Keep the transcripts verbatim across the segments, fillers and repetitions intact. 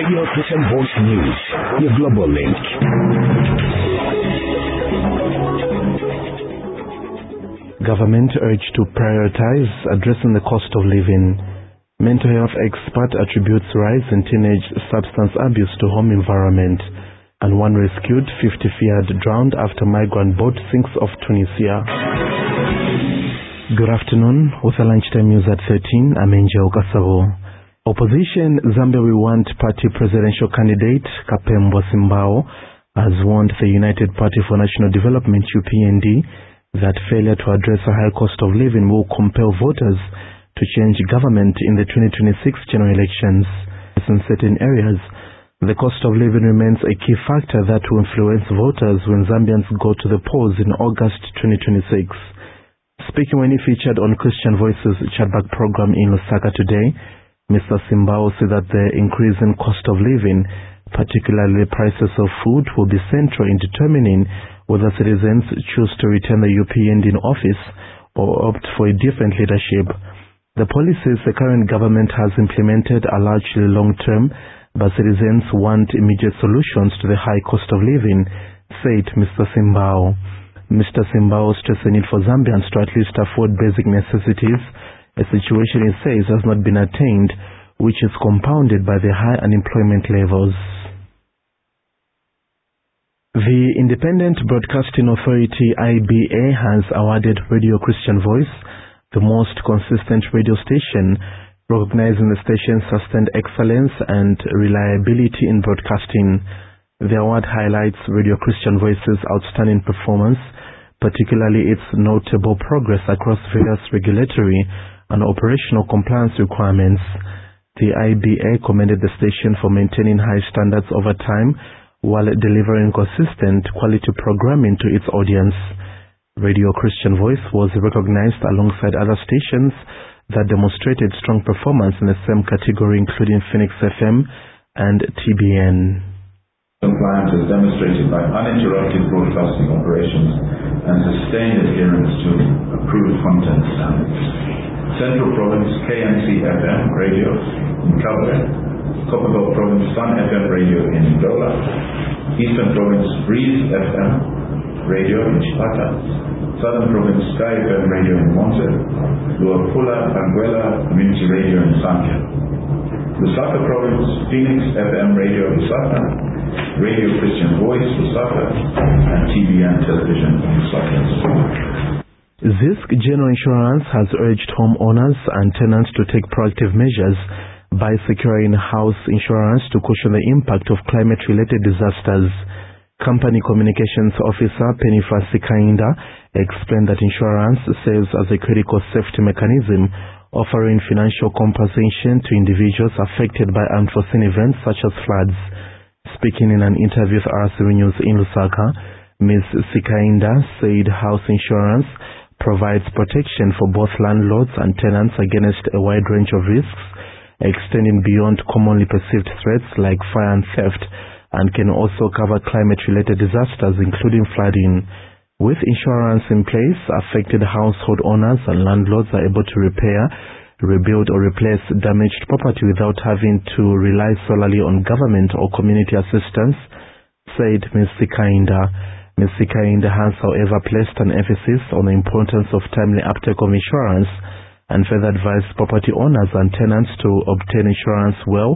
Radio Christian Voice News, your global link. Government urged to prioritize addressing the cost of living. Mental health expert attributes rise in teenage substance abuse to home environment. And one rescued, fifty feared, drowned after migrant boat sinks off Tunisia. Good afternoon. With the lunchtime news at thirteen, I'm Angel Kasavo. Opposition Zambia We Want Party presidential candidate Kapembwa Simbao has warned the United Party for National Development U P N D that failure to address a high cost of living will compel voters to change government in the twenty twenty-six general elections. In certain areas, the cost of living remains a key factor that will influence voters when Zambians go to the polls in August twenty twenty-six. Speaking when he featured on Christian Voices chatback program in Lusaka today, Mister Simbao said that the increase in cost of living, particularly the prices of food, will be central in determining whether citizens choose to return the U P N D in office or opt for a different leadership. The policies the current government has implemented are largely long-term, but citizens want immediate solutions to the high cost of living, said Mister Simbao. Mister Simbao stressed the need for Zambians to at least afford basic necessities, a situation he says has not been attained, which is compounded by the high unemployment levels. The Independent Broadcasting Authority I B A has awarded Radio Christian Voice the most consistent radio station, recognizing the station's sustained excellence and reliability in broadcasting. The award highlights Radio Christian Voice's outstanding performance, particularly its notable progress across various regulatory and operational compliance requirements. The I B A commended the station for maintaining high standards over time while delivering consistent quality programming to its audience. Radio Christian Voice was recognized alongside other stations that demonstrated strong performance in the same category, including Phoenix F M and T B N. Compliance is demonstrated by uninterrupted broadcasting operations and sustained adherence to approved content standards. Central Province K N C F M radio in Kabwe, Copperbelt Province Sun F M radio in Ndola, Eastern Province Breeze F M radio in Chipata, Southern Province Sky F M radio in Monte, Luapula Anguilla Community radio in Sambia, Lusaka Province Phoenix F M radio in Lusaka, Radio Christian Voice Lusaka, and T B N television in Lusaka. Zisk General Insurance has urged homeowners and tenants to take proactive measures by securing house insurance to cushion the impact of climate-related disasters. Company Communications Officer Penifra Sikainda explained that insurance serves as a critical safety mechanism, offering financial compensation to individuals affected by unforeseen events such as floods. Speaking in an interview with R C V News in Lusaka, Miz Sikainda said house insurance provides protection for both landlords and tenants against a wide range of risks, extending beyond commonly perceived threats like fire and theft, and can also cover climate-related disasters including flooding. With insurance in place, affected household owners and landlords are able to repair, rebuild or replace damaged property without having to rely solely on government or community assistance, said Miz Sikainda. Miz Sikainda has, however, placed an emphasis on the importance of timely uptake of insurance and further advised property owners and tenants to obtain insurance well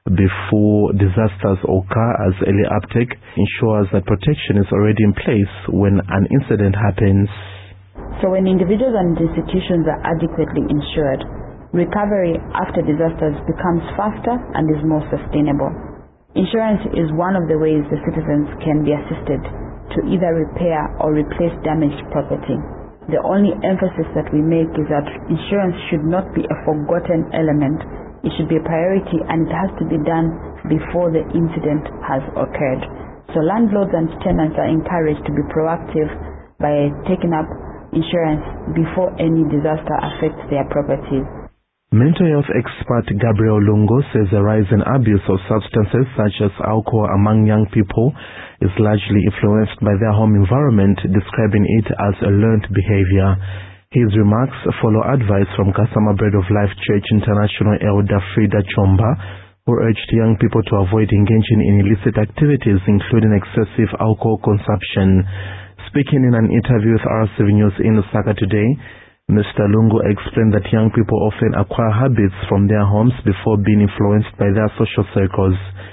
before disasters occur, as early uptake ensures that protection is already in place when an incident happens. So when individuals and institutions are adequately insured, recovery after disasters becomes faster and is more sustainable. Insurance is one of the ways the citizens can be assisted to either repair or replace damaged property. The only emphasis that we make is that insurance should not be a forgotten element. It should be a priority, and it has to be done before the incident has occurred. So landlords and tenants are encouraged to be proactive by taking up insurance before any disaster affects their properties. Mental health expert Gabriel Lungo says the rise in abuse of substances such as alcohol among young people is largely influenced by their home environment, describing it as a learned behavior. His remarks follow advice from Kasama Bread of Life Church International elder Frida Chomba, who urged young people to avoid engaging in illicit activities, including excessive alcohol consumption. Speaking in an interview with R C V News in Lusaka today, Mister Lungu explained that young people often acquire habits from their homes before being influenced by their social circles.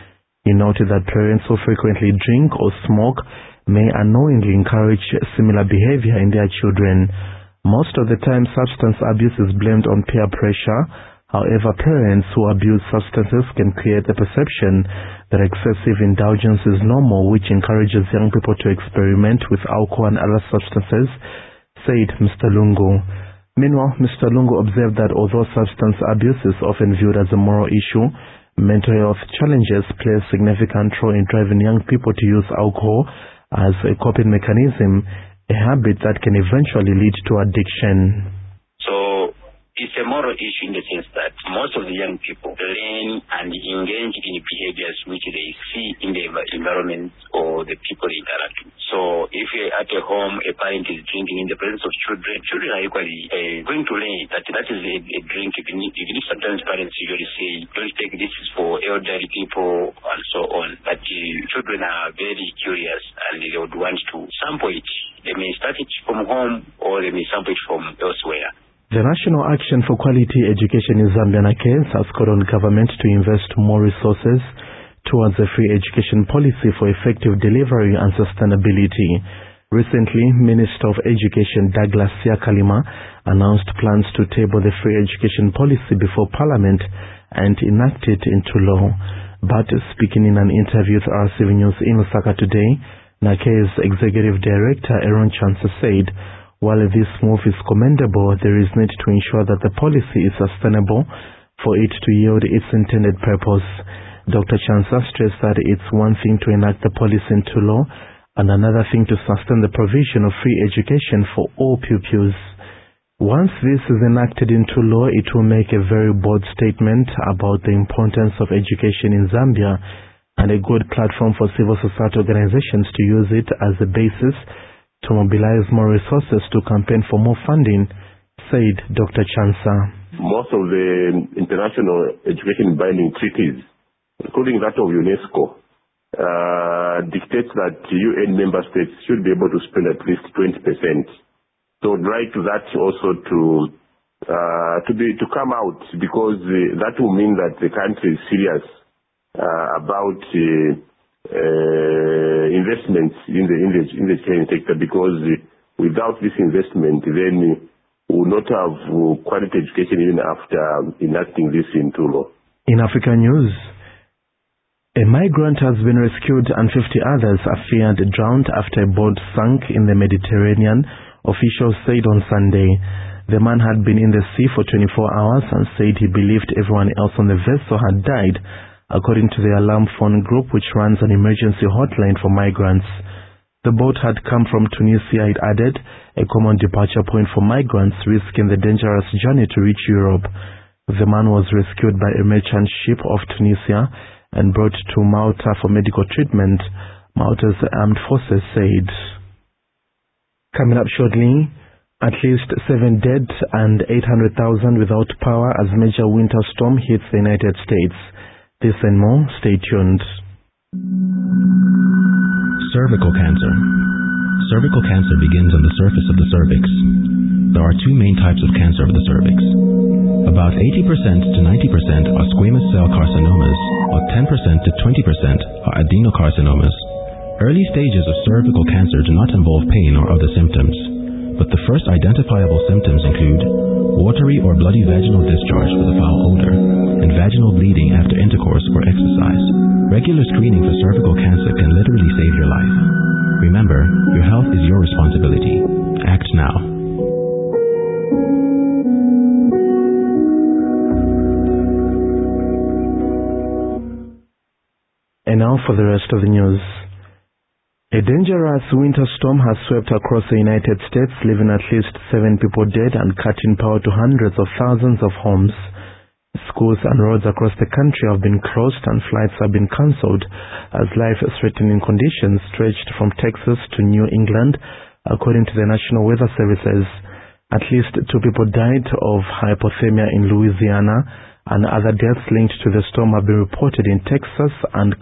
He noted that parents who frequently drink or smoke may unknowingly encourage similar behavior in their children. Most of the time, substance abuse is blamed on peer pressure. However, parents who abuse substances can create the perception that excessive indulgence is normal, which encourages young people to experiment with alcohol and other substances, said Mister Lungu. Meanwhile, Mister Lungu observed that although substance abuse is often viewed as a moral issue, mental health challenges play a significant role in driving young people to use alcohol as a coping mechanism, a habit that can eventually lead to addiction. So, it's a moral issue in the sense that most of the young people learn and engage in behaviors which they see in the environment or the people they interact with. So if you're at a home, a parent is drinking in the presence of children, children are equally uh, going to learn that that is a, a drink. Even if, even if sometimes parents usually say, don't take this is for elderly people and so on. But uh, children are very curious and they would want to sample it. They may start it from home or they may sample it from elsewhere. The National Action for Quality Education in Zambia, NACAES, has called on government to invest more resources towards a free education policy for effective delivery and sustainability. Recently, Minister of Education Douglas Siakalima announced plans to table the free education policy before Parliament and enact it into law. But speaking in an interview with R C V News in Lusaka today, NACAES Executive Director Aaron Chansa said, while this move is commendable, there is need to ensure that the policy is sustainable for it to yield its intended purpose. Doctor Chansa stressed that it's one thing to enact the policy into law and another thing to sustain the provision of free education for all pupils. Once this is enacted into law, it will make a very bold statement about the importance of education in Zambia and a good platform for civil society organizations to use it as a basis to mobilize more resources to campaign for more funding, said Doctor Chansa. Most of the international education binding treaties, including that of UNESCO, uh, dictates that U N member states should be able to spend at least twenty percent. So I'd like that also to uh, to be to come out, because uh, that will mean that the country is serious uh, about uh, uh, investments in the in the in the education sector, because uh, without this investment, then we will not have uh, quality education even after enacting this into law. In African news, a migrant has been rescued and fifty others are feared drowned after a boat sank in the Mediterranean, officials said on Sunday. The man had been in the sea for twenty-four hours and said he believed everyone else on the vessel had died, according to the Alarm Phone Group, which runs an emergency hotline for migrants. The boat had come from Tunisia, it added, a common departure point for migrants risking the dangerous journey to reach Europe. The man was rescued by a merchant ship of Tunisia and brought to Malta for medical treatment, Malta's armed forces said. Coming up shortly, at least seven dead and eight hundred thousand without power as major winter storm hits the United States. This and more, stay tuned. Cervical cancer. Cervical cancer begins on the surface of the cervix. There are two main types of cancer of the cervix. About eighty percent to ninety percent are squamous cell carcinomas, while ten percent to twenty percent are adenocarcinomas. Early stages of cervical cancer do not involve pain or other symptoms, but the first identifiable symptoms include watery or bloody vaginal discharge with a foul odor, and vaginal bleeding after intercourse or exercise. Regular screening for cervical cancer can literally save your life. Remember, your health is your responsibility. Act now. And now for the rest of the news. A dangerous winter storm has swept across the United States, leaving at least seven people dead and cutting power to hundreds of thousands of homes. Schools and roads across the country have been closed and flights have been cancelled as life-threatening conditions stretched from Texas to New England, according to the National Weather Services. At least two people died of hypothermia in Louisiana and other deaths linked to the storm have been reported in Texas and